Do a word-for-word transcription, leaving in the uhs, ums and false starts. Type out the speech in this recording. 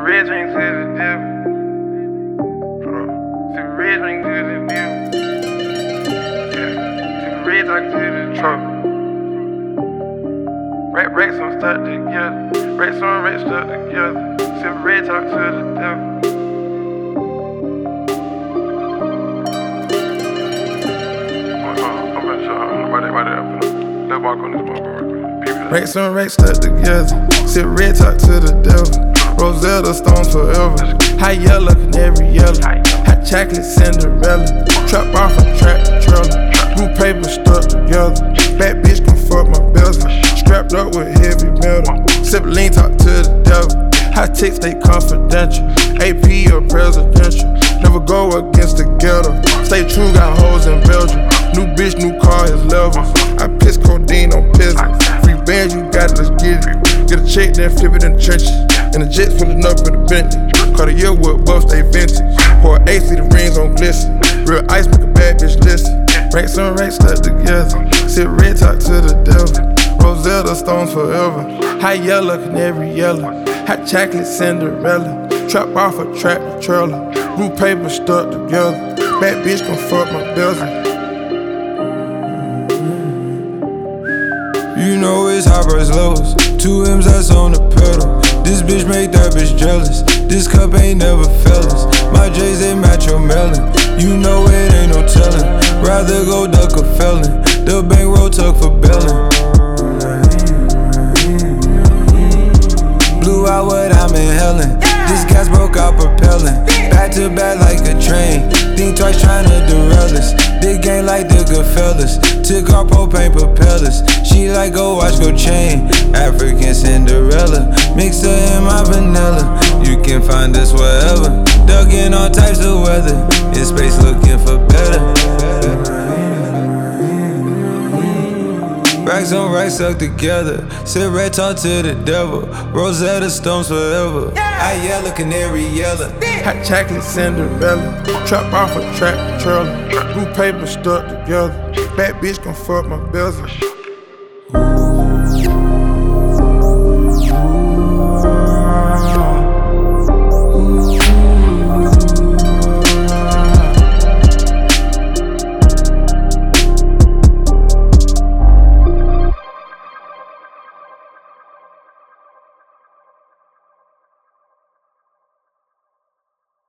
red drink to the devil. Sip red drink to the devil. Yeah. Sip red talk to the truck. Rack racks on stuck together. Racks on racks stuck together. Sip red talk to the devil. Racks on racks stuck together. Sip red talk to the devil. Rosetta Stones forever. High yellow, canary yellow. Hot chocolate Cinderella. Trap off a tractor trailer. Blue paper stuck together. Bad bitch can fuck my bezel. Strapped up with heavy metal. Sip lean talk to the devil. High ticks stay confidential. A P or presidential. Never go against the ghetto. Stay true, got hoes in Belgium. New bitch, new car is levels. I piss codeine on peasants. Free bands, you got it, let's get it. Get a check, then flip it in the trenches. And the jets pulling up in the Bentley. Cartier wood buff, stay vintage. Pour A C, the rings on glisten. Real ice, make a bad bitch listen. Racks on racks stuck together. Sip red talk to the devil. Rosetta Stones forever. High yellow, canary yellow. Hot chocolate Cinderella. Trap off a tractor trailer. Blue paper stuck together. Bad bitch gon' fuck my bezel. You know it's high price lows. Two M's that's on the pedal. This bitch make that bitch jealous. This cup ain't never fellas. My J's they match your melon. You know it ain't no telling. Rather go duck a felon. The bankroll tuck for bellin'. Blew out what I'm inhaling. This gas broke out propelling. Back to back like a train. Think twice tryna derail us. Big game like the Goodfellas. Took our propane propellers. She like go watch go chain. African Cinderella. Mix her in my vanilla. You can find us wherever. Dug in all types of weather. In space looking for better. Racks on racks stuck together. Sip red talk to the devil. Rosetta Stones forever. High yellow, canary yellow. Hot chocolate Cinderella. Trap off a tractor trailer. Blue paper stuck together. Bad bitch gon' fuck my bezel.